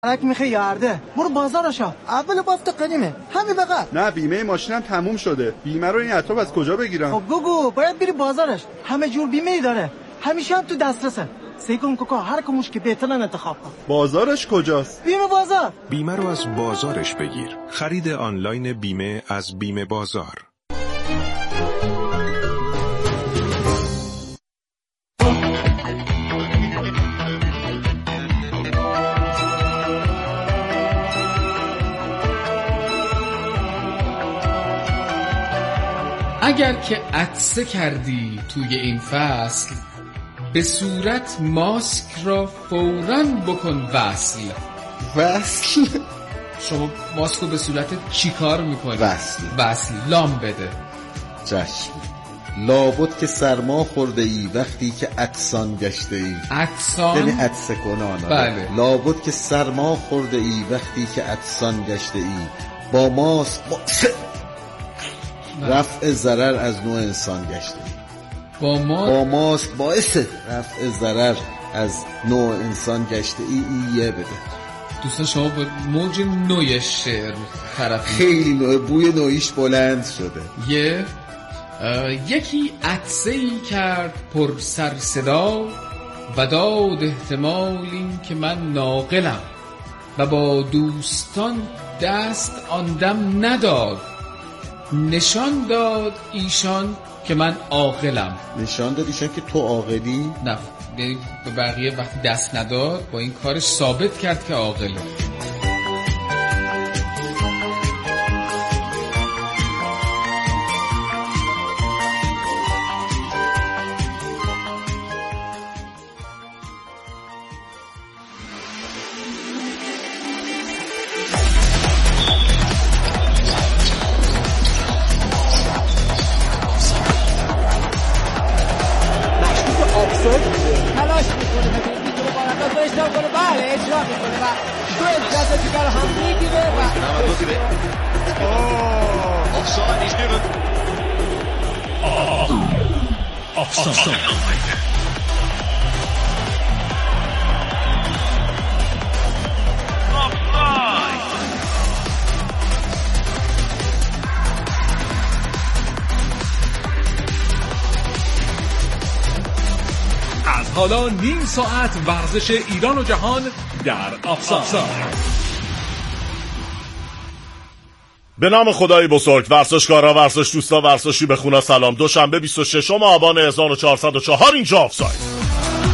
الک میخه یارده برو بازارشا اول بافت قدیمه همین بقى. نه بیمه ماشینم تموم شده. بیمه رو این اطراف از کجا بگیرم؟ خب گوگو باید بری بازارش، همه جور بیمه ای داره، همیشه هم تو دسترسه. سیکون کوکو هر کموش که بهترن انتخاب کن. بازارش کجاست؟ بیمه بازار. بیمه رو از بازارش بگیر. خرید آنلاین بیمه از بیمه بازار. اگر که عطسه کردی توی این فصل، به صورت ماسک را فوراً بکن وصل. شما ماسک رو به صورت چی کار میکنی؟ وصل لام بده. چشم. لابد که سرما خورده ای وقتی که عطسان گشته ای. عطسان؟ یعنی عطسه کنان. بله. لابد که سرما خورده ای وقتی که عطسان گشته ای. با ماسک رفع ضرر از نوع انسان گشته ای. با ماسک باعث رفع ضرر از نوع انسان گشته ای. یه بده دوستان، شما با موج نوع شعر طرفی. خیلی نوع، بوی نوعیش بلند شده. یکی عطسه‌ای کرد پر سر صدا و داد احتمال این که من ناقلم و با دوستان دست آن دم نداد. نشان داد ایشان که من عاقلم. نشان داد ایشان که تو عاقلی؟ نه، به بقیه وقتی دست نداد با این کارش ثابت کرد که عاقله. تلاش میکنه میتونه بارنداز رو اشتباه کنه. بله اجرا میکنه و تو اجرا دیگر هم میگیره و offside is given. Offside. از حالا نیم ساعت ورزش ایران و جهان در آفساید. به نام خدای بزرگ. ورزشکارا، ورزش دوستا، ورزشی به خونه سلام. دوشنبه 26 آبان 1404 اینجا آفساید.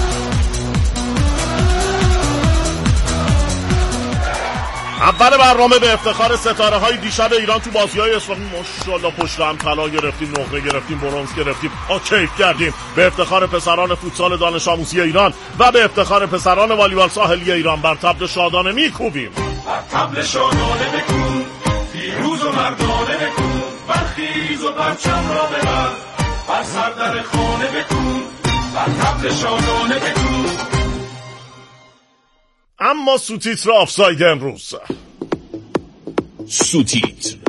اول برنامه به افتخار ستاره های دیشب ایران تو بازی‌های اسلامی. ماشاءالله پشت هم طلا گرفتیم، نقره گرفتیم، برنز گرفتیم، کیف کردیم. به افتخار پسران فوتسال دانش آموزی ایران و به افتخار پسران والیبال ساحلی ایران بر طبل شادانه میکوبیم. بر طبل شادانه بکوب، پیروز و مردانه بکوب، برخیز و پرچم را ببر، بر سر در خانه بکوب، بر طبل شادانه بکوب. اما سوتیتر آفساید امروز. سوتیتر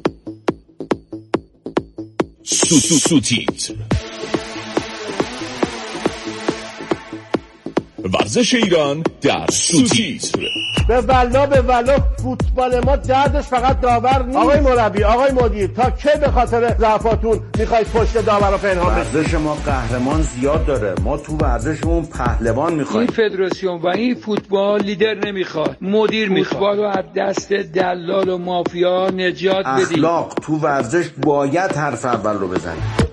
ورزش ایران در سوتیتر. به والا فوتبال ما دردش فقط داور نیست. آقای مربی، آقای مدیر، تا کی به خاطر ضعفاتون میخواید پشت داور رو پنهان بکنید؟ ورزش ما قهرمان زیاد داره، ما تو ورزشمون پهلوان میخوایم. این فدراسیون و این فوتبال لیدر نمیخواد، مدیر میخواد. فوتبال رو از دست دلال و مافیا نجات بدید. اخلاق تو ورزش باید حرف اول رو بزنید.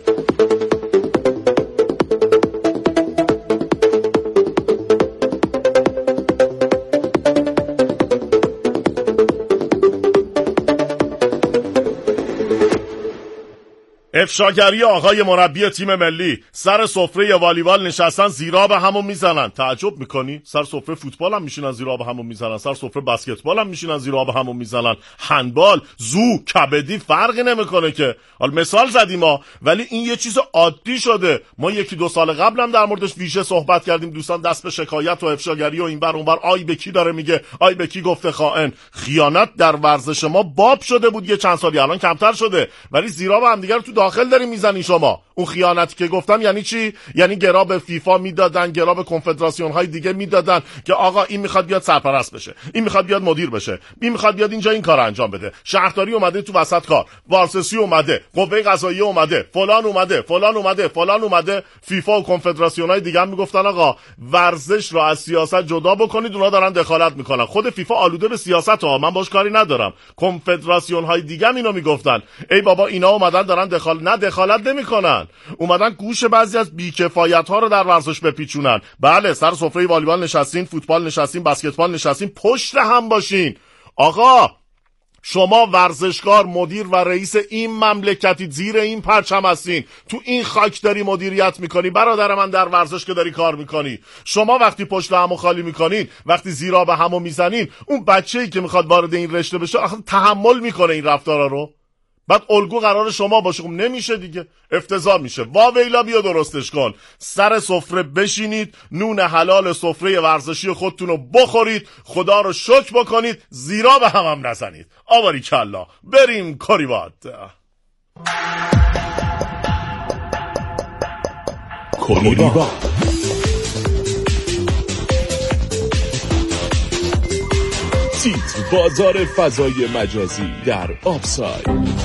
افشاگری آقای مربی تیم ملی. سر سفره والیبال نشستن زیرا به همون میزنن. تعجب میکنی؟ سر سفره فوتبال هم میشینن زیرا به همون میزنن، سر سفره بسکتبال هم میشینن زیرا به همون میزنن، هندبال، زو، کبدی فرقی نمیکنه که. حالا مثال زدیم ما، ولی این یه چیز عادی شده. ما 1-2 سال قبل هم در موردش ویژه صحبت کردیم. دوستان دست به شکایت و افشاگری و اینور اونور، آی به کی داره میگه، آی به کی گفته خائن. خیانت در ورزش ما باب شده بود یه چند سالی، الان کمتر شده، ولی زیرا به هم دیگه رو تو داخل داریم میزنی شما. اون خیانتی که گفتم یعنی چی؟ یعنی گرا به فیفا میدادن، گرا به کنفدراسیون های دیگه میدادن که آقا این میخواد بیاد سرپرست بشه، این میخواد بیاد مدیر بشه، این میخواد بیاد اینجا این کارو انجام بده. شهرداری اومده تو وسط کار، وارثی اومده، قوه قضاییه اومده، فلان اومده. فیفا و کنفدراسیون های دیگه هم میگفتن آقا ورزش رو از سیاست جدا بکنید، اونا دارن دخالت میکنن. خود فیفا آلوده به سیاست ها، من باش کاری ندارم. کنفدراسیون های دیگه هم اینو میگفتن ای بابا اینا اومدن دارن دخالت نمیکنن، اومدن گوش بعضی از بیکفایت ها رو در ورزش بپیچونن. بله سر سفره والیبال نشستین، فوتبال نشستین، بسکتبال نشستین، پشت هم باشین. آقا شما ورزشکار، مدیر و رئیس این مملکتی، زیر این پرچم هستین، تو این خاک داری مدیریت میکنی. برادر من در ورزش که داری کار میکنی، شما وقتی پشت همو خالی میکنین، وقتی زیرا به همو میزنین، اون بچه‌ای که میخواد وارد این رشته بشه تحمل میکنه این رفتارا رو؟ بعد الگو قرار شما باشه. خب نمیشه دیگه، افتضاح میشه. واویلا بیا درستش کن. سر سفره بشینید، نون حلال سفره ورزشی خودتون رو بخورید، خدا رو شکر بکنید، زیرا به هم نزنید. آباری کلا بریم کاریباد. تیتر بازار فضای مجازی در آفساید.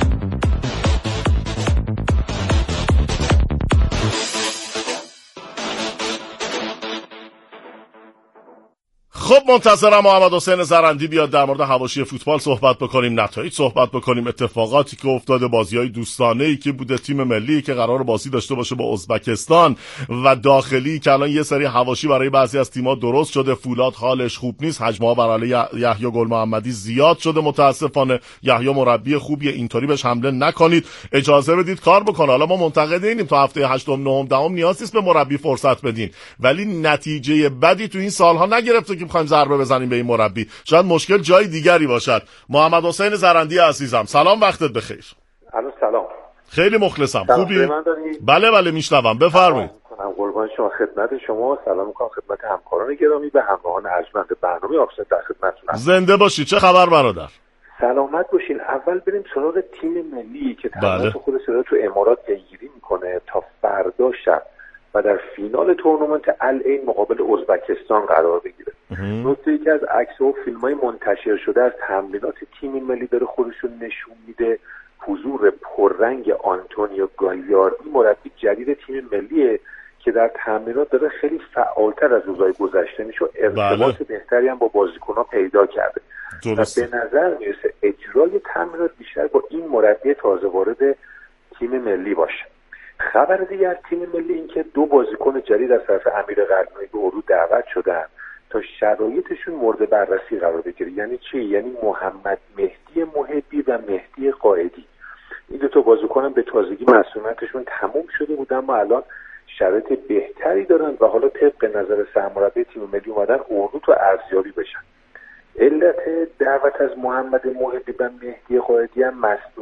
خب منتظرم محمد حسین زرندی بیاد در مورد حواشی فوتبال صحبت بکنیم، نتایج صحبت بکنیم، اتفاقاتی که افتاده، بازی‌های دوستانه‌ای که بوده، تیم ملی که قرار بازی داشته باشه با ازبکستان و داخلی که الان یه سری حواشی برای بعضی از تیم‌ها درست شده. فولاد حالش خوب نیست، حجم‌ها بر علیه یحیی گل محمدی زیاد شده متاسفانه. یحیی مربی خوبیه، اینطوری بهش حمله نکنید، اجازه بدید کار بکنه. حالا ما منتقد اینیم تا هفته 8 9 10 نیاز نیست به مربی فرصت بدین، ولی نتیجه بدی تو این سال‌ها نگرفته که بخوایم ضربه بزنیم به این مربی. شاید مشکل جای دیگری باشد. محمد حسین زرندی عزیزم سلام، وقتت بخیر. الو سلام، خیلی مخلصم. خوبی؟ بله میشنوم، بفرمایید. قربان شما، خدمت شما سلام میکنم، خدمت همکاران گرامی و همراهان ارجمند برنامه آفساید در خدمتتونم. زنده باشید. چه خبر برادر؟ سلامت باشین. اول بریم سراغ تیم ملی که تمرینات خودش رو تو امارات پیگیری میکنه تا فردا شب و در فینال تورنمنت العین مقابل ازبکستان قرار بگیره. نکته که از عکس و فیلم‌های منتشر شده از تمرینات تیم ملی داره خودشون نشون میده. حضور پررنگ آنتونیو گالیاردی مربی جدید تیم ملیه که در تمرینات داره خیلی فعالتر از روزهای گذشته میشه و ارتباط بهتری هم با بازیکن‌ها پیدا کرده. و به نظر میرسه اجرای تمرینات بیشتر با این مربی تازه وارد تیم ملی باشه. خبر دیگه از تیم ملی این که 2 بازیکن جدید از طرف امیر قلعه‌نویی به اردو دعوت شدن تا شرایطشون مورد بررسی قرار بگیره. یعنی چی؟ یعنی محمد مهدی محبی و مهدی قائدی. این 2 تا بازیکن به تازگی مسئولیتشون تموم شده بود اما الان شرایط بهتری دارن و حالا طبق نظر سرمربی تیم ملی اومدن اردو تا ارزیابی بشن. علت دعوت از محمد محبی و مهدی قائدی هم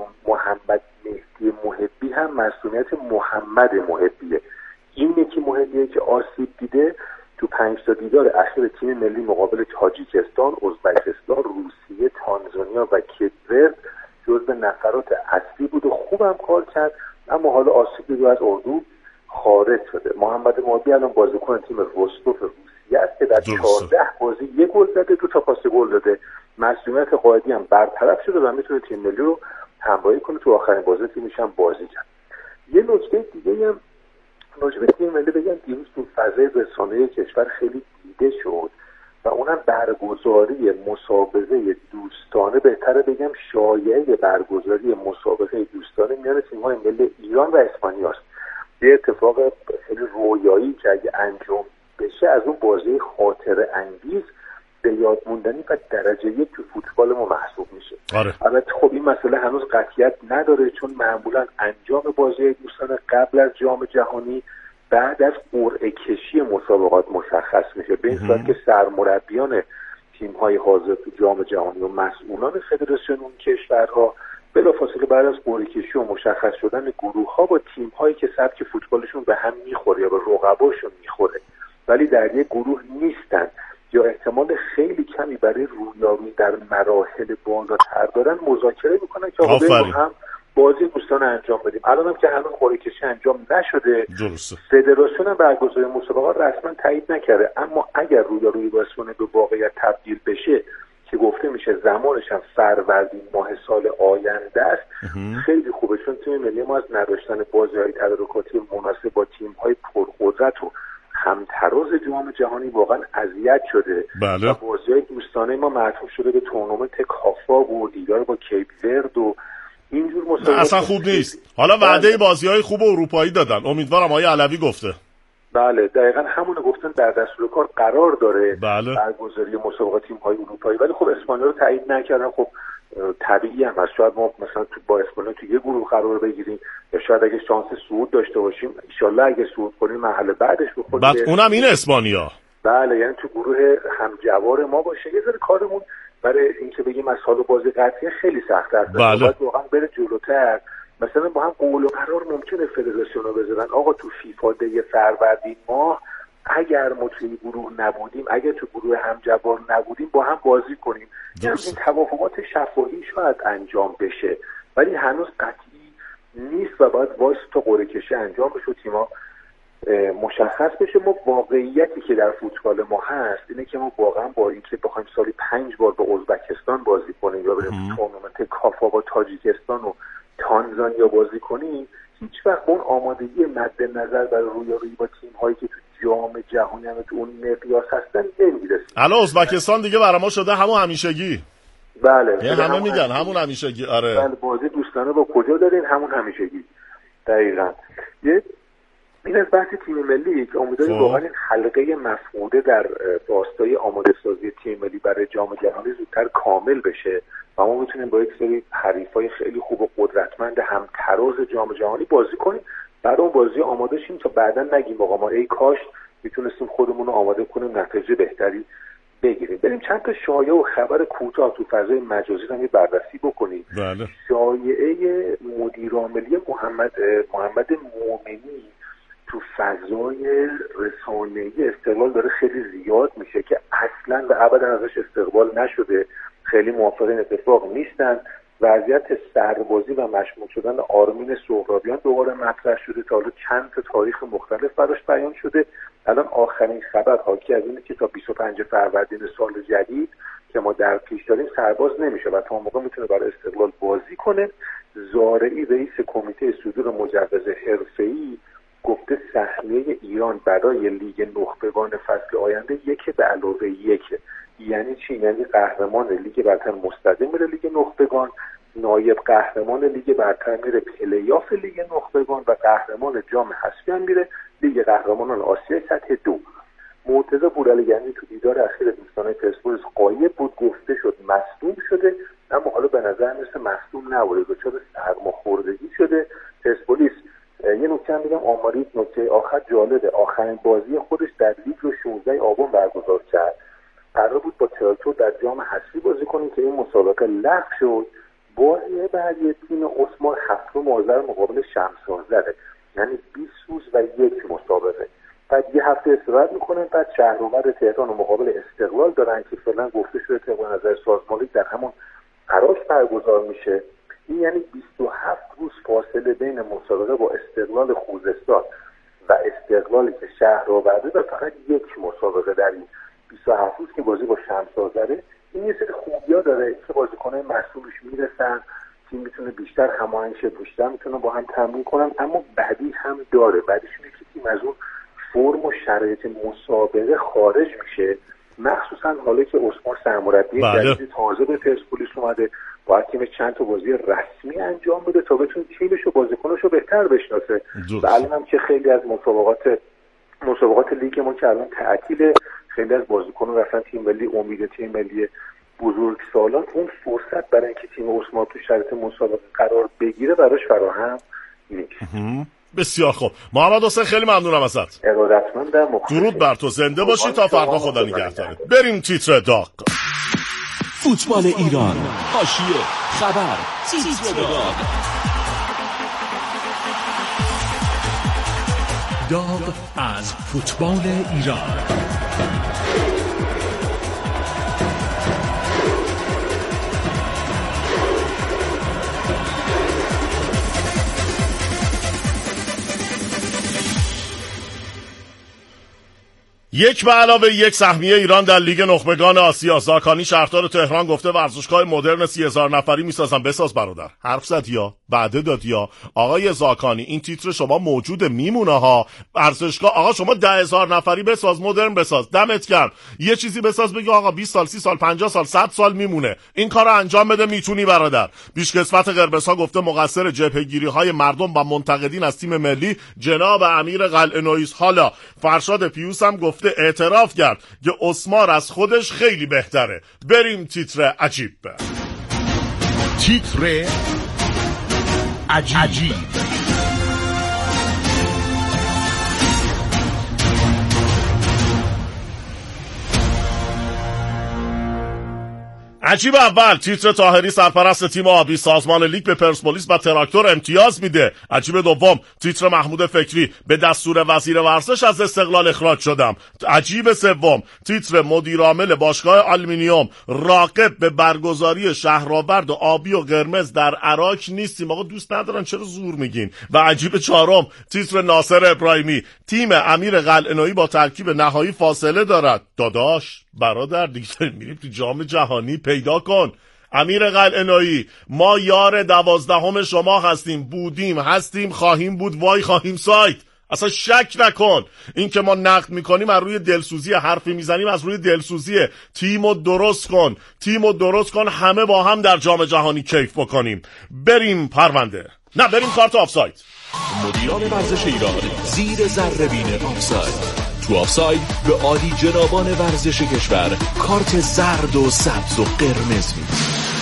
محمد مهدی محبی هم مسئولیت محمد محبیه. این یکی محبیه که آسیب دیده تو 5 تا دیدار اخیر تیم ملی مقابل تاجیکستان، ازبکستان، روسیه، تانزانیا و کیپورد جزو نفرات اصلی بود و خوبم کار کرد، اما حالا آسیب دیده از اردو خارج شده. محمد محبی الان بازیکن تیم روستوف روسیه است که در 14 بازی 1 گل زده، 2 تا پاس گل داده. مسئولیت قائدی هم برطرف شده و میتونه تیم ملی رو همراهی کنه. تو آخرین بازی تیمش هم بازی کرد. یه نکته دیگه هم راجع به تیم ملی بگم، دیروز تو فضای رسانه‌ای کشور خیلی دیده شد و اونم برگزاری مسابقه دوستانه، بهتره بگم شایعه برگزاری مسابقه دوستانه میان تیم‌های ملی ایران و اسپانیا است. یه اتفاق خیلی رویایی که اگه انجام بشه از اون بازی خاطره انگیز به یاد موندنی و درجه 1 تو فوتبال ما محسوب میشه. البته خب این مسئله هنوز قطعیت نداره چون معمولا انجام بازی دوستانه قبل از جام جهانی بعد از قرعه کشی مسابقات مشخص میشه، به این صورت که سرمربیان تیم‌های حاضر تو جام جهانی و مسئولان فدراسیون اون کشورها بلافاصله بعد از قرعه کشی و مشخص شدن گروه‌ها با تیم‌هایی که سبک فوتبالشون به هم میخوره یا به رقباشون میخوره ولی در یک گروه نیستن یا احتمال خیلی کمی برای رویارویی در مراحل بالاتر دارن، مذاکره میکنن که آقا هم بازی دوستانه انجام بدیم. الان هم که هنوز قرعه کشی انجام نشده، درسته. فدراسیون هم برگزاری مسابقات رسما تایید نکرده، اما اگر رویارویی باعث کنه به واقعیت تبدیل بشه که گفته میشه زمانش هم فروردین ماه سال آینده است، خیلی خوبه، چون تیم ملی ما از نداشتن بازی‌های تدارکاتی مناسب با تیم‌های پرقدرت و همتراز جام جهانی واقعا اذیت شده. بله. و بازی‌های دوستانه ما معطوف شده به تورنمنت کافا و دیدار با کیپ ورد و اینجور مسابقات. اصلا خوب نیست. حالا وعده بازی‌های خوب اروپایی دادن، امیدوارم آقای علوی گفته. بله دقیقاً همون گفتن، در دستور کار قرار داره برگزاری مسابقات تیم‌های اروپایی، ولی خب اسپانیا رو تایید نکردن. خب طبیعی هم هست، شاید ما مثلا با اسپانیا تو یه گروه قرار بگیریم، یا شاید اگه شانس صعود داشته باشیم ان شاءالله اگه صعود کنیم مرحله بعدش بخوریم. بعد اونم این اسپانیا. بله یعنی تو گروه همجوار ما باشه. یه ذره کارمون برای اینکه بگیم از حال بازی قطعی خیلی سخت است. باید واقعا بره جلوتر. مثلا با هم قول و قرار ممکنه فدراسیون رو بذارن آقا تو فیفا دی فروردین ماه اگر ما توی گروه نبودیم، اگر تو گروه همجوار نبودیم با هم بازی کنیم. یعنی این توافقات شفاهی شاید انجام بشه، ولی هنوز قطعی نیست و باید وایس تا قرعه کشی انجام بشه، تیم‌ها مشخص بشه. ما واقعیتی که در فوتبال ما هست اینه که ما واقعا با اینکه بخوایم سالی 5 بار با ازبکستان بازی کنیم یا بریم تورنمنت کافا با تاجیکستان و تانزانیا بازی کنیم، هیچ وقت اون آمادگی مد نظر برای رویارویی با تیم‌هایی که تو جام جهانی هم تو اون مقیاس هستن نمیرسیم. الان ازبکستان دیگه برای ما شده همون همیشگی. بله همه میگن همون همیشگی. آره بله بازی دوستانه با کجا دارین؟ همون همیشگی. دقیقاً. این از بحث تیم ملی که امیدواریم واقعا این حلقه مفقوده در راستای آماده سازی تیم ملی برای جام جهانی زودتر کامل بشه و ما بتونیم با یک سری حریفای خیلی خوب و قدرتمند همتراز جام جهانی بازی کنیم، برای اون بازی آماده شیم تا بعداً نگیم آقا ما ای کاش میتونستیم خودمون رو آماده کنیم نتیجه بهتری بگیریم. بریم چند تا شایعه و خبر کوتاه تو فضای مجازی رو بررسی بکنیم. بله. شایعه مدیر عاملی محمد مومنی تو فضای رسانه‌ای استقلال داره خیلی زیاد میشه که اصلا و ابدا ازش استقبال نشده، خیلی موافق این اتفاق نیستن. وضعیت سربازی و مشمول شدن آرمین سهرابیان دوباره مطرح شده، تا حالا چند تا تاریخ مختلف براش بیان شده. الان آخرین خبر حاکی از اینه که تا 25 فروردین سال جدید که ما در پیش داریم سرباز نمیشه و تا موقع میتونه برای استقلال بازی کنه. زارعی رئیس کمیته صدور مجوز حرفه‌ای گفته سهمیه ایران برای لیگ نخبگان فصل آینده 1+1. یعنی چی؟ یعنی قهرمان لیگ برتر مستقیم میره لیگ نخبگان، نایب قهرمان لیگ برتر میره پلی‌آف لیگ نخبگان و قهرمان جام حذفی هم میره لیگ قهرمانان آسیا سطح 2. مرتضی پورعلی‌گنجی تو دیدار اخیر دوستانه پرسپولیس غایب بود، گفته شد مصدوم شده، اما حالا به نظر میرسه مصدوم نبوده، دچار سرماخوردگی شده. پرسپولیس یه نکته میگم آماری، نکته آخر جالبه، آخرین بازی خودش در لیگ رو 16 آبان برگزار کرد. قرار بود با تراکتور در جام حذفی بازی کنیم که این مسابقه لغو شد. بازی بعدی تیم اسمار 7 آذر مقابل شمس آذره، یعنی 20 روز و یک مسابقه. بعد یه هفته استراحت میکنن، بعد شهرآورد تهران و مقابل استقلال دارن که فعلا گفته شده طبق نظر سازمانی در همون عراق برگزار میشه. این یعنی 27 روز فاصله بین مسابقه با استقلال خوزستان و استقلالی که شهرآورده و فقط یک مسابقه در این 27 روز که بازی با شمس آذره. این یه سری خوبی‌ها داره که بازیکن‌های مسئولش میرسن، تیم میتونه بیشتر هماهنگ شه، بیشتر میتونه با هم تمرین کنن، اما بعدی هم داره. بعدش اینه که تیم از اون فرم و شرایط مسابقه خارج میشه، مخصوصا حالا که اسمار سرمربی جدید تازه به پرسپولیس اومده، باید تیم چند تا بازی رسمی انجام بده تا بتونه تیمش و بازیکنش رو بهتر بشناسه. و الان هم که خیلی از مسابقات لیگ ما که الان تعطیله، خیلی از بازیکنان رفتن تیم ملی، امید تیم ملی بزرگ سالان، اون فرصت برای اینکه تیم اسمار تو شرایط مسابقه قرار بگیره براش فراهم نیست. بسیار خوب محمد حسین، خیلی ممنونم ازت. ارادتمندم. درود بر تو، زنده باشی تا فردا، خدا نگهدارت. بریم تیتر داغ. فوتبال ایران، حاشیه، خبر، تیتر داغ. داغ از فوتبال ایران. یک به علاوه یک سهمیه ایران در لیگ نخبگان آسیا. زاکانی شهردار تهران گفته ورزشگاه مدرن 30,000 نفری میسازن. بساز برادر. حرف زدی یا وعده دادی یا؟ آقای زاکانی این تیتر شما موجود میمونه ها. ورزشگاه آقا شما 10,000 نفری بساز، مدرن بساز، دمت گرم. یه چیزی بساز بگی آقا 20 سال 30 سال 50 سال 100 سال میمونه. این کارو انجام بده، میتونی برادر. بیشکسوت قرمزها گفته مقصر جبهه‌گیری‌های مردم و منتقدین از تیم ملی جناب امیر قلعه‌نویی. حالا فرشاد پیوس هم گفته اعتراف کرد که اسمار از خودش خیلی بهتره. بریم تیتر عجیب. تیتر عجیب. عجیب اول تیتر طاهری سرپرست تیم آبی سازمان لیگ به پرسپولیس و تراکتور امتیاز میده. عجیب دوم تیتر محمود فکری به دستور وزیر ورزش از استقلال اخراج شدم. عجیب سوم تیتر مدیرعامل باشگاه آلومینیوم راغب به برگزاری شهرآورد آبی و قرمز در عراق نیستیم. آقا دوست ندارن چرا زور میگین. و عجیب چهارم تیتر ناصر ابراهیمی تیم امیر قلعه‌نویی با ترکیب نهایی فاصله دارد. داداش برادر دیگه میریم تو جام جهانی، پیدا کن. امیر قلعه‌نویی ما یار 12 شما هستیم، بودیم، هستیم، خواهیم بود، وای خواهیم سایت. اصلا شک نکن. این که ما نقد میکنیم از روی دلسوزی، حرفی میزنیم از روی دلسوزیه. تیمو درست کن، همه با هم در جام جهانی کیف بکنیم. بریم پرونده، نه بریم کارت آفساید. مدیران ورزش ایران زیر ذره‌بین آفساید. تو آفساید به عالی جنابان ورزش کشور کارت زرد و سبز و قرمز میدن.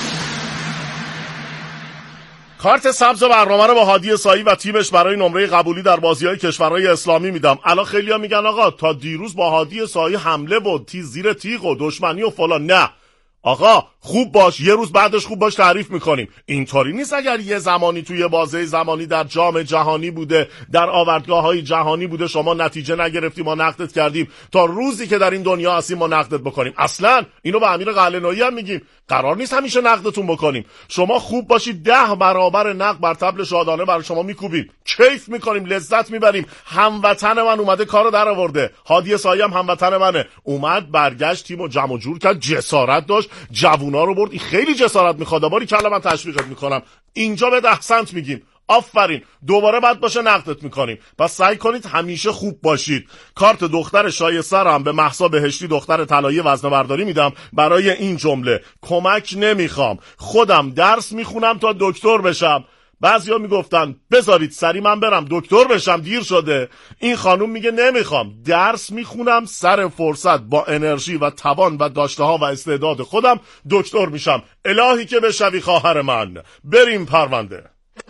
کارت سبز برنامه رو با هادی سایی و تیمش برای نمره قبولی در بازی‌های کشورهای اسلامی میدم. الان خیلی‌ها میگن آقا تا دیروز با هادی سایی حمله بود، زیر تیغ و دشمنی و فلان. نه آقا خوب باش، یه روز بعدش خوب باش تعریف میکنیم. اینطوری نیست اگر یه زمانی توی بازه زمانی در جام جهانی بوده، در آوردگاه‌های جهانی بوده، شما نتیجه نگرفتی ما نقدت کردیم، تا روزی که در این دنیا هستیم ما نقدت بکنیم. اصلا اینو به امیر قلعه‌نویی هم میگیم، قرار نیست همیشه نقدتون بکنیم. شما خوب باشید 10 برابر نقد بر طبل شادانه برای شما میکوبیم، کیف میکنیم، لذت میبریم. هموطن من اومده کارو در آورده. هادی سایی هم هموطن منه، اومد برگشت تیمو جمع جور کرد، جسارت داشت، جوونا رو برد. این خیلی جسارت میخواد. باری کلا من تشویقت میکنم. اینجا به احسنت میگیم، آفرین. دوباره بعد باشه نقدت میکنیم. پس سعی کنید همیشه خوب باشید. کارت دختر شایسته رو هم به مهسا بهشتی دختر طلایی وزنه‌برداری میدم برای این جمله: کمک نمیخوام، خودم درس میخونم تا دکتر بشم. بعضیا میگفتن بذارید سری من برم دکتر بشم، دیر شده. این خانوم میگه نمیخوام، درس میخونم، سر فرصت با انرژی و توان و داشته ها و استعداد خودم دکتر میشم. الهی که بشوی خواهر من. بریم پرونده.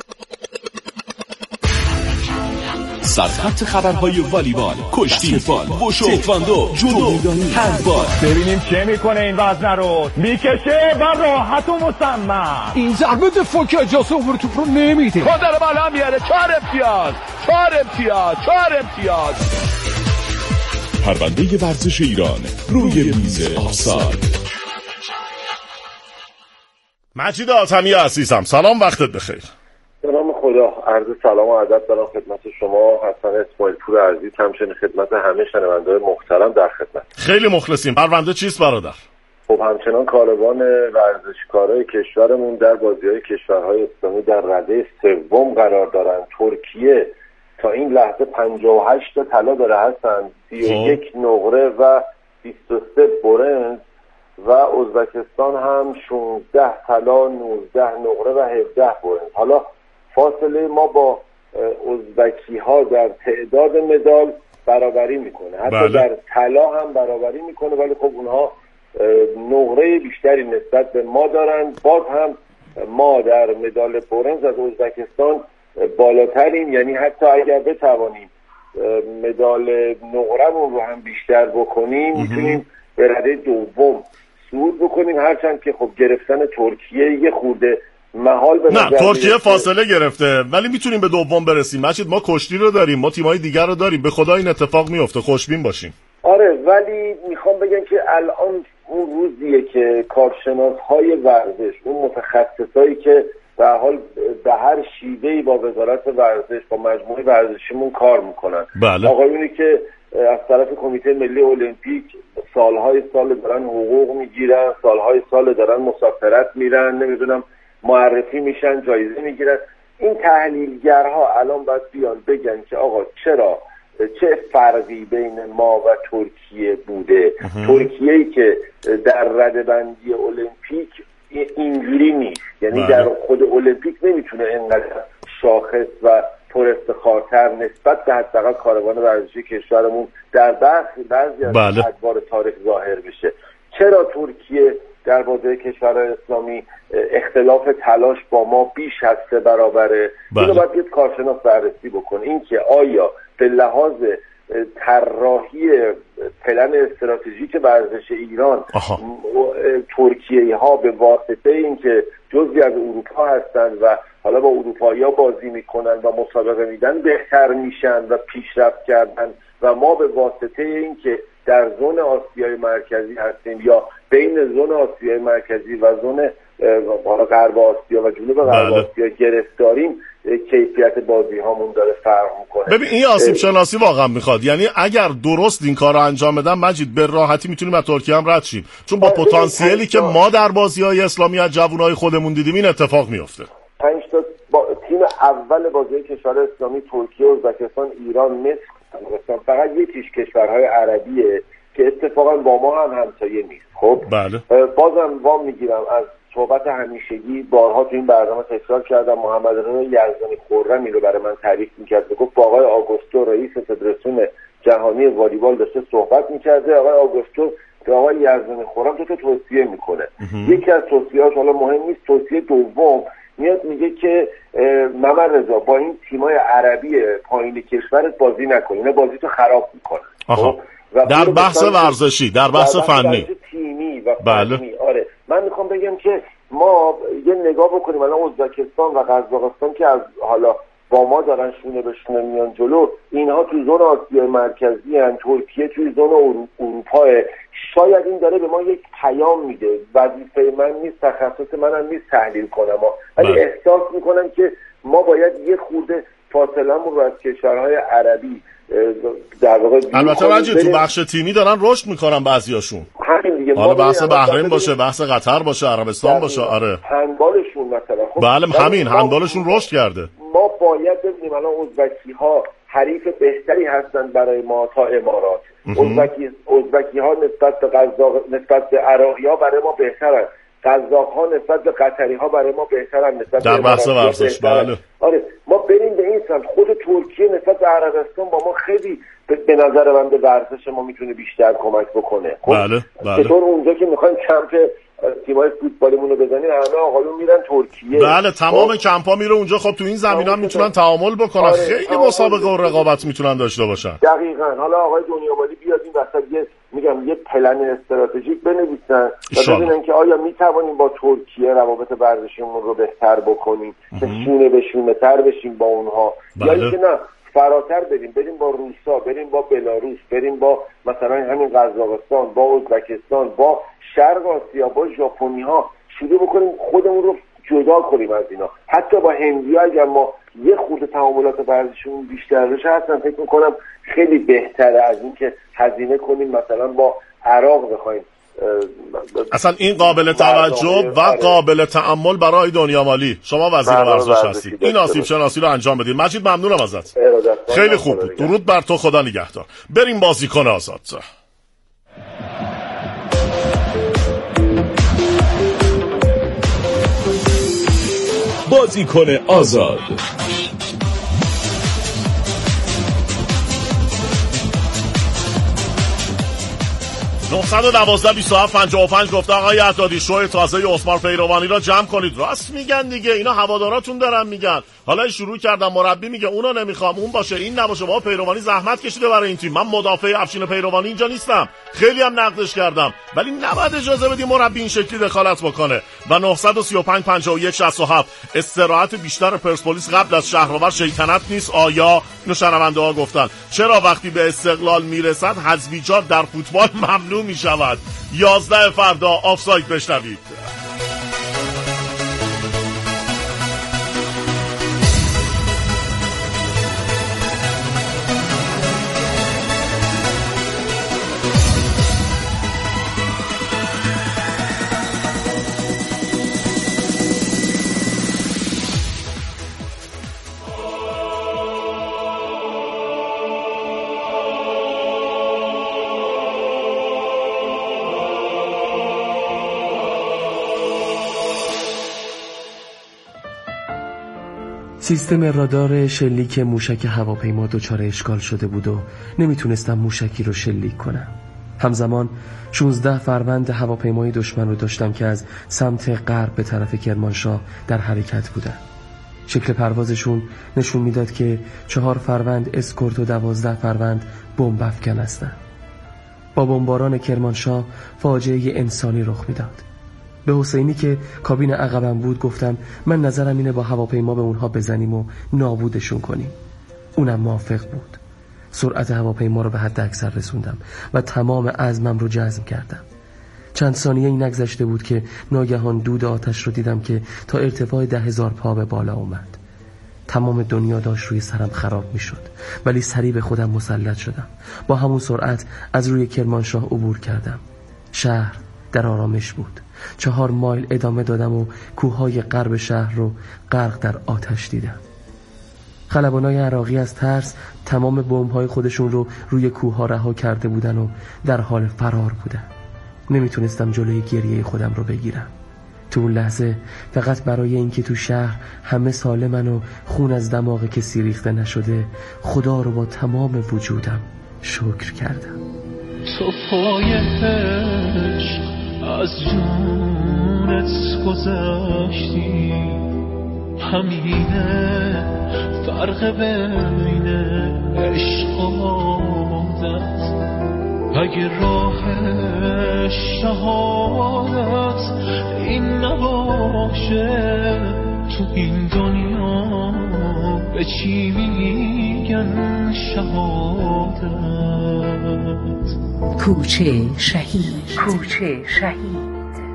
سرخط خبرهای والیبال، کشتی فال، وشو، تکواندو، جودو میدانی، هندبال. ببینیم چه میکنه این وزنه رو. میکشه و راحت و مصمم. این ضربه دفاع که اجازه عمر توپ رو نمیده. خود رو بالا میاره. 4 امتیاز. پرونده ورزش ایران روی میز آفساید. مجید آتمی عزیزم سلام، وقتت بخیر. سلام خدا، عرض سلام و ادب دارم خدمت شما حسن اسماعیل پور عزیز، همچنین خدمت همه شنونده‌های محترم در خدمت. خیلی مخلصیم. پرونده چیست برادر؟ خب همچنان کاروان ورزشکارای کشورمون در بازی‌های کشورهای اسلامی در رده سوم قرار دارن. ترکیه تا این لحظه 58 تا طلا داره حسن، 31 نقره و 23 برنز، و ازبکستان هم 16 طلا، 19 نقره و 17 برنز. حالا فاصله ما با ازبکی ها در تعداد مدال برابری میکنه، حتی در طلا هم برابری میکنه، ولی خب اونها نقره بیشتری نسبت به ما دارن. باز هم ما در مدال برنز از ازبکستان بالاتریم، یعنی حتی اگر بتوانیم مدال نقره‌مون رو هم بیشتر بکنیم میتونیم به رده دوم صعود بکنیم، هرچند که خب گرفتن ترکیه یه خورده محال به نه، ترکیه فاصله گرفته ولی میتونیم به دوم برسیم. مجید ما کشتی رو داریم، ما تیمای دیگر رو داریم، به خدا این اتفاق میفته، خوشبین باشیم. آره، ولی میخوام بگم که الان اون روزیه که کارشناس‌های ورزش، اون متخصصایی که به حال به هر شیوهی با وزارت ورزش، با مجموعه ورزشیمون کار میکنن، بله. آقایونی که از طرف کمیته ملی المپیک سالهای سال دارن حقوق میگیرن، سالهای سال دارن مسافرت میرن، نمیدونم معرفی میشن، جایزه میگیرن. این تحلیلگرها الان باید بیان بگن که آقا چرا، چه فرقی بین ما و ترکیه بوده؟ ترکیه‌ای که در رده‌بندی المپیک اینجوری نیست، یعنی در خود المپیک نمیتونه اینقدر شاخص و پر افتخارتر نسبت به حداقل کاروان ورزشی کشورمون در بعضی از ادوار تاریخ ظاهر بشه. چرا ترکیه در بازی کشورهای اسلامی اختلاف تلاش با ما بیش از 3 برابره؟ اینو باید یک کارشناس بررسی بکنه. این که آیا به لحاظ طراحی پلن استراتژیک ورزش ایران ترکیه ها به واسطه اینکه جزئی از اروپا هستند و حالا با اروپایی‌ها بازی میکنن و مسابقه میدن بهتر میشن و پیشرفت کردن و ما به واسطه اینکه در زون آسیای مرکزی هستیم یا بین زون آسیای مرکزی و زون غرب آسیا و جنوب غرب آسیا گرفتاریم، کیفیت بازی هامون داره فرق میکنه. ببین این آسیب شناسی واقعا میخواد، یعنی اگر درست این کار رو انجام بدن مجید به راحتی میتونیم از ترکیه هم رد شیم، چون با پتانسیلی که ما در بازی‌های اسلامی از جوانای خودمون دیدیم این اتفاق میفته. 5 تا تیم اول بازی کشور اسلامی ترکیه، ازبکستان، ایران، مصر، فقط یکیش کشورهای عربیه که اتفاقا با ما هم همسایه نیست. خب بازم وام میگیرم از صحبت همیشگی، بارها تو این برنامه تکرار کردم، محمد رضا یزدانی خرمی رو برای من تعریف میکرد، گفت با آقای آگوستو رئیس فدراسیون جهانی والیبال داشته صحبت میکرده، آقای آگوستو به آقای یزدانی خرم تو توصیه میکنه. یکی از توصیه‌هاش، حالا مهم نیست، توصیه دوم میاد میگه که محمد رضا با این تیمای عربی پایین کشورت بازی نکنی، اینا بازی تو خراب میکنن. در بحث ورزشی، در بحث فنی، تیمی و فنی. آره من میخوام بگم که ما یه نگاه بکنیم الان ازبکستان و قزاقستان که از حالا با ما دارن شونه به شونه میان جلو، اینها تو زون آسیای مرکزی هن، ترکیه توی زون اروپا. شاید این داره به ما یک پیام میده، وظیفه من نیست، تخصص منم نیست تحلیل کنم، ولی احساس میکنم که ما باید یه خورده فاصله‌مون رو از کشورهای عربی در واقع البته وجه تو بخش تیمی دارن رشد میکنن بعضیاشون. همین دیگه، حالا بحث بحرین باشه، بحث قطر باشه، عربستان باشه. آره هندبالشون مثلا بله همین هندبالشون رشد کرده. ما باید ببینیم الان ازبکی ها حریف بهتری هستن برای ما تا امارات. ازبکی ها نسبت به عراقی ها برای ما بهترن، قزاق ها نسبت به قطری ها برای ما بهترن، نسبت در بحث ورزش. بله آره ما بریم به این سمت. خود ترکیه نسبت به عربستان با ما خیلی به نظر من به ورزش ما میتونه بیشتر کمک بکنه. خب چطور اونجا که میخوایم کمپ تیمای فوتبالیمون رو بزنیم همه آقایون میرن ترکیه. بله تمام کمپا میره اونجا. خب تو این زمینا میتونن تعامل بکنن. خیلی مسابقه و رقابت میتونن داشته باشن. دقیقاً. حالا آقای دنیامالی بیاد این وسط یه پلن استراتژیک بنویسن و ببینن که آیا میتوانیم با ترکیه روابط ورزشیمون رو بهتر بکنیم که شونه به شونه تر بشیم با اونها، یا اینکه نه فراتر بریم با روسا، بریم با بلاروس، بریم با مثلا همین قزاقستان، با ازبکستان، با شرق آسیا، با ژاپنی ها شروع بکنیم خودمون رو جدا کنیم از اینا. حتی با هندی‌ها اگر ما یه خورده تعاملات ورزشیمون بیشتر بشه اصلا فکر می‌کنم خیلی بهتره از این که هزینه کنیم مثلا با عراق بخوایم. اصلا این قابل توجه و قابل تأمل برای دنیامالی. شما وزیر ورزش هستید، این آسیب شناسی رو انجام بدید. مجید ممنونم ازت، خیلی خوب بود. درود بر تو، خدا نگهدار. بریم بازیکن آزاد. بازیکن آزاد. 912-27-55 گفته آقای عطادی شوی تازه عثمان پیروانی را جمع کنید. راست میگن دیگه، اینا هواداراتون دارن میگن. حالا شروع کردم مربی میگه اونا نمیخوام، اون باشه این نباشه. با پیروانی زحمت کشیده برای این تیم. من مدافع افشین پیروانی اینجا نیستم، خیلی هم نقدش کردم، ولی نباید اجازه بدی مربی این شکلی دخالت بکنه. و 935-51-67 استراحت بیشتر پرسپولیس قبل از شهرآور شیطنت نیست آیا؟ اینو شنونده ها گفتن. چرا وقتی به استقلال میرسد حذفیجات در فوتبال ممنوع میشود؟ 11 فردا آفساید بشنوید. سیستم رادار شلیک موشک هواپیما دچار اشکال شده بود و نمیتونستم موشکی رو شلیک کنم. همزمان 16 فروند هواپیمای دشمن رو داشتم که از سمت غرب به طرف کرمانشاه در حرکت بودن. شکل پروازشون نشون میداد که 4 فروند اسکورت و 12 فروند بمب افکن هستن. با بمباران کرمانشاه فاجعه انسانی رخ میداد. به حسینی که کابین عقبم بود گفتم من نظرم اینه با هواپیما به اونها بزنیم و نابودشون کنیم. اونم موافق بود. سرعت هواپیما رو به حد اکثر رسوندم و تمام عزمم رو جزم کردم. چند ثانیه این نگذشته بود که ناگهان دود آتش رو دیدم که تا ارتفاع 10,000 پا به بالا اومد. تمام دنیا داشت روی سرم خراب می شد، ولی سریع به خودم مسلط شدم. با همون سرعت از روی کرمانشاه عبور کردم. شهر در آرامش بود. 4 مایل ادامه دادم و کوههای غرب شهر رو غرق در آتش دیدم. خلبانای عراقی از ترس تمام بمب‌های خودشون رو روی کوه‌ها رها کرده بودن و در حال فرار بودن. نمیتونستم جلوی گریه خودم رو بگیرم. تو اون لحظه فقط برای اینکه تو شهر همه سالمن و خون از دماغ کسی ریخته نشده خدا رو با تمام وجودم شکر کردم. تو پای عشق از جونت گذشتی، همینه فرق بین عشق و عادت. اگه راه شهادت این نباشه، تو این دنیا به چی میگن شهادت؟ کوچه شهید. کوچه شهید.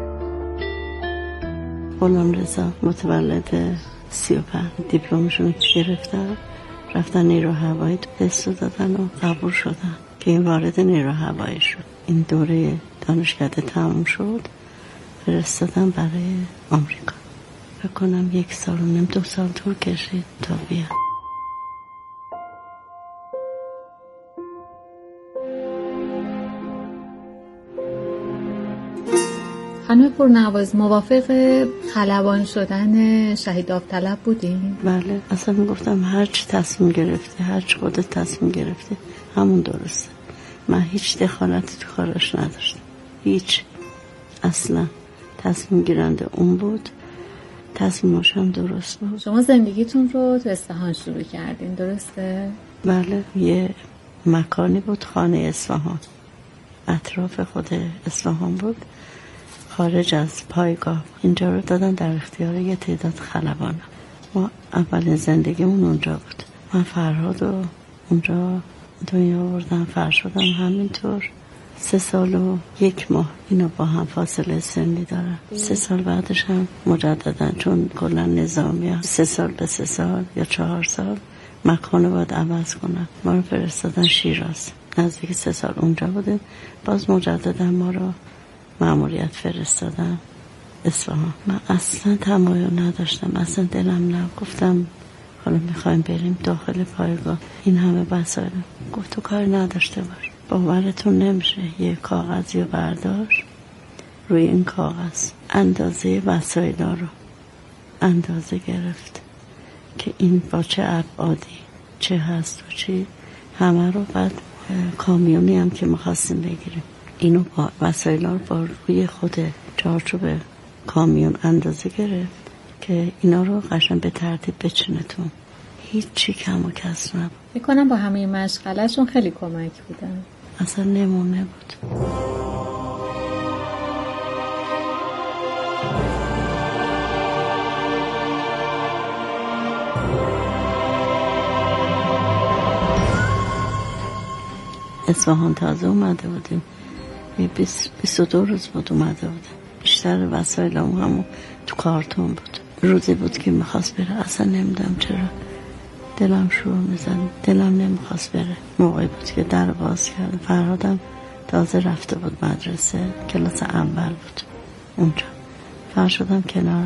غلام رضا متولد 35 دیپلمشون گرفتن، رفتن نیرو هوایی، تست دادن و قبول شدن که این وارد نیرو هوایی شد. این دوره دانشکده تموم شد، فرستادن برای آمریکا. فکر کنم 1 سال و نیم 2 سال طول کشید تا بیاد. خانم پورنواز موافق خلبان شدن شهید داوطلب بودین؟ بله، اصلا میگفتم هر چی تصمیم گرفتی، هر چی خودت تصمیم گرفتی همون درسته. من هیچ دخالتی تو کارش نداشتم، هیچ. اصلا تصمیم گیرنده اون بود، تصمیمش هم درست بود. شما زندگیتون رو تو اصفهان شروع کردین، درسته؟ بله، یه مکانی بود، خانه اصفهان، اطراف خود اصفهان بود، خارج از پایگاه. اینجا رو دادن در اختیار یه تعداد خلبان. ما اولین زندگیمون اونجا بود. من فرهاد و اونجا دنیا آوردم، فرشادم همینطور. 3 سال و 1 ماه اینا با هم فاصله سنی دارن. 3 سال بعدش هم مجددن، چون کلا نظامی ها 3 سال به 3 سال یا 4 سال مکانو باید عوض کنن. ما رو فرستادن شیراز، نزدیک 3 سال اونجا بودیم. باز مجددا ما رو مأموریت فرستادن اصفهان. من اصلا تمایل نداشتم، اصلا دلم نه. گفتم حالا میخوایم بریم داخل پایگاه، این همه وسایل. گفت تو کاری نداشته باش، باورتون نمیشه یه کاغذی رو برداشت، روی این کاغذ اندازه وسایل رو اندازه گرفت که این با چه ابعادی چه هست و چی همه رو. بعد کامیونی هم که میخواستیم بگیریم، اینو با وسایل رو با روی خود چارچوب کامیون اندازه گرفت که اینا رو قشنگ به ترتیب بچینتون. هیچی کم و کس نبود. میکنم با همه مشغله‌شون خیلی کمک بودن، اصلا نمونه بود. اصفهان تازه اومده بودیم، 22 روز بود اومده بودیم. بیشتر وسایل همون تو کارتون بود. روزی بود که میخواست بره، اصلا نمیدونم چرا دلم شروع میزن، دلم نمیخواست بره. موقعی بود که در باز کرد. فرهادم تازه رفته بود مدرسه، کلاس اول بود اونجا. فرشادم کنار